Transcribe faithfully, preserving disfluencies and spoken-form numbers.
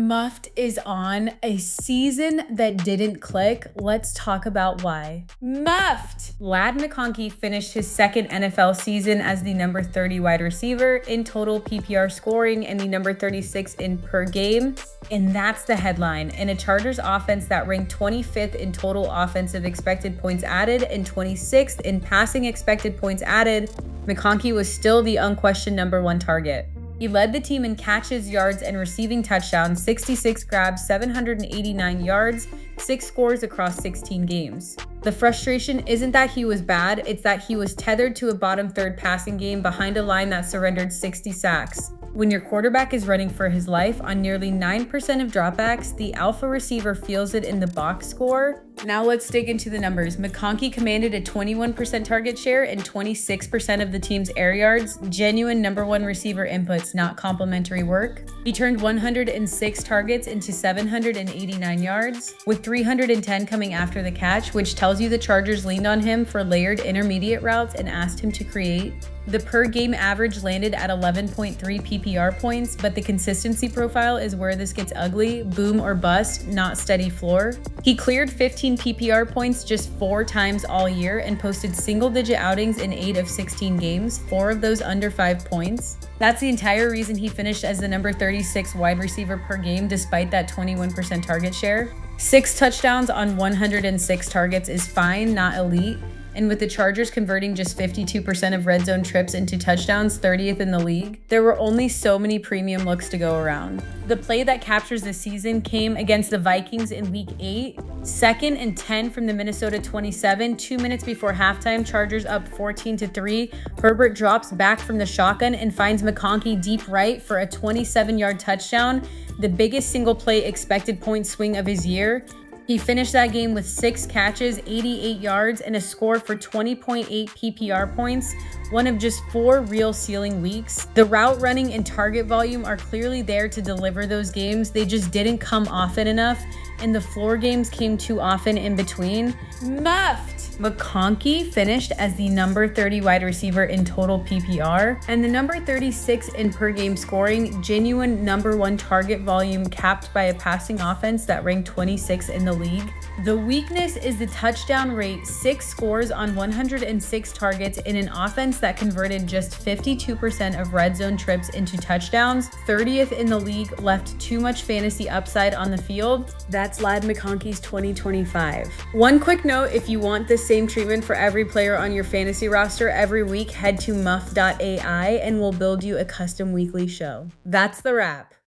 Muffed is on a season that didn't click. Let's talk about why. Muffed! Ladd McConkey finished his second N F L season as the number thirty wide receiver in total P P R scoring and the number thirty-six in per game. And that's the headline. In a Chargers offense that ranked twenty-fifth in total offensive expected points added and twenty-sixth in passing expected points added, McConkey was still the unquestioned number one target. He led the team in catches, yards, and receiving touchdowns, sixty-six grabs, seven hundred eighty-nine yards, six scores across sixteen games. The frustration isn't that he was bad, it's that he was tethered to a bottom third passing game behind a line that surrendered sixty sacks. When your quarterback is running for his life on nearly nine percent of dropbacks, the alpha receiver feels it in the box score. Now let's dig into the numbers. McConkey commanded a twenty-one percent target share and twenty-six percent of the team's air yards, genuine number one receiver inputs, not complimentary work. He turned one hundred six targets into seven hundred eighty-nine yards, with three hundred ten coming after the catch, which tells you the Chargers leaned on him for layered intermediate routes and asked him to create. The per game average landed at eleven point three P P R points, but the consistency profile is where this gets ugly, boom or bust, not steady floor. He cleared fifteen P P R points just four times all year and posted single-digit outings in eight of sixteen games, four of those under five points. That's the entire reason he finished as the number thirty-six wide receiver per game despite that twenty-one percent target share. Six touchdowns on one hundred six targets is fine, not elite. And with the Chargers converting just fifty-two percent of red zone trips into touchdowns, thirtieth in the league, there were only so many premium looks to go around. The play that captures the season came against the Vikings in week eight. Second and ten from the Minnesota twenty-seven, two minutes before halftime, Chargers up fourteen to three. Herbert drops back from the shotgun and finds McConkey deep right for a twenty-seven yard touchdown, the biggest single play expected point swing of his year. He finished that game with six catches, eighty-eight yards, and a score for twenty point eight P P R points, one of just four real ceiling weeks. The route running and target volume are clearly there to deliver those games. They just didn't come often enough, and the floor games came too often in between. Muffed! McConkey finished as the number thirty wide receiver in total P P R and the number thirty-six in per game scoring, genuine number one target volume capped by a passing offense that ranked twenty-sixth in the league. The weakness is the touchdown rate, six scores on one hundred six targets in an offense that converted just fifty-two percent of red zone trips into touchdowns, thirtieth in the league, left too much fantasy upside on the field. That's Ladd McConkey's twenty twenty-five. One quick note, if you want this same treatment for every player on your fantasy roster every week, head to muff dot A I and we'll build you a custom weekly show. That's the wrap.